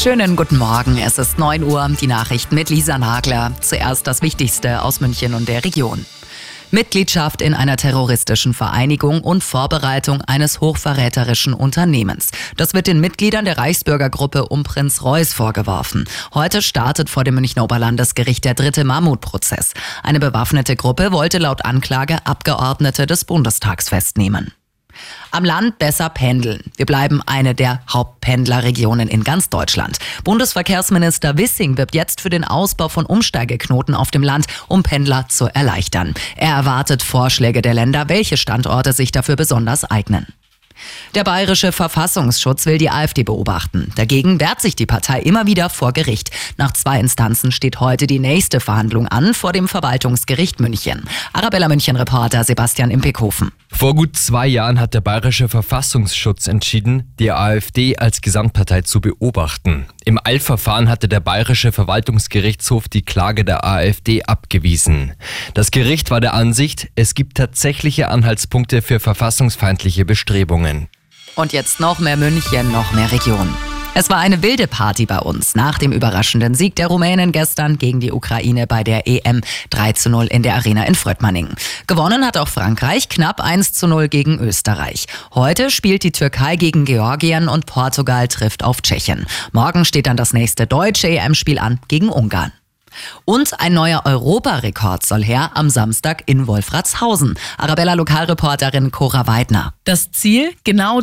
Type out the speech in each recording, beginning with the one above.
Schönen guten Morgen, es ist 9 Uhr, die Nachrichten mit Lisa Nagler. Zuerst das Wichtigste aus München und der Region. Mitgliedschaft in einer terroristischen Vereinigung und Vorbereitung eines hochverräterischen Unternehmens. Das wird den Mitgliedern der Reichsbürgergruppe um Prinz Reuß vorgeworfen. Heute startet vor dem Münchner Oberlandesgericht der 3. Mammutprozess. Eine bewaffnete Gruppe wollte laut Anklage Abgeordnete des Bundestags festnehmen. Am Land besser pendeln. Wir bleiben eine der Hauptpendlerregionen in ganz Deutschland. Bundesverkehrsminister Wissing wirbt jetzt für den Ausbau von Umsteigeknoten auf dem Land, um Pendler zu erleichtern. Er erwartet Vorschläge der Länder, welche Standorte sich dafür besonders eignen. Der Bayerische Verfassungsschutz will die AfD beobachten. Dagegen wehrt sich die Partei immer wieder vor Gericht. Nach 2 Instanzen steht heute die nächste Verhandlung an vor dem Verwaltungsgericht München. Arabella München-Reporter Sebastian Impekhofen. Vor gut 2 Jahren hat der Bayerische Verfassungsschutz entschieden, die AfD als Gesamtpartei zu beobachten. Im Eilverfahren hatte der Bayerische Verwaltungsgerichtshof die Klage der AfD abgewiesen. Das Gericht war der Ansicht, es gibt tatsächliche Anhaltspunkte für verfassungsfeindliche Bestrebungen. Und jetzt noch mehr München, noch mehr Region. Es war eine wilde Party bei uns nach dem überraschenden Sieg der Rumänen gestern gegen die Ukraine bei der EM 3:0 in der Arena in Fröttmanning. Gewonnen hat auch Frankreich knapp 1:0 gegen Österreich. Heute spielt die Türkei gegen Georgien und Portugal trifft auf Tschechien. Morgen steht dann das nächste deutsche EM-Spiel an gegen Ungarn. Und ein neuer Europarekord soll her am Samstag in Wolfratshausen. Arabella Lokalreporterin Cora Weidner. Das Ziel? Genau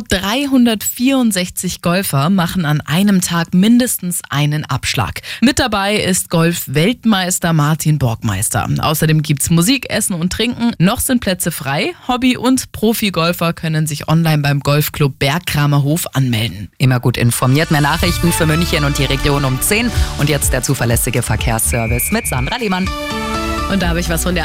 364 Golfer machen an einem Tag mindestens einen Abschlag. Mit dabei ist Golf-Weltmeister Martin Borgmeister. Außerdem gibt's Musik, Essen und Trinken. Noch sind Plätze frei. Hobby- und Profi-Golfer können sich online beim Golfclub Bergkramerhof anmelden. Immer gut informiert. Mehr Nachrichten für München und die Region um 10. Und jetzt der zuverlässige Verkehrsservice mit Sandra Lehmann. Und da habe ich was von der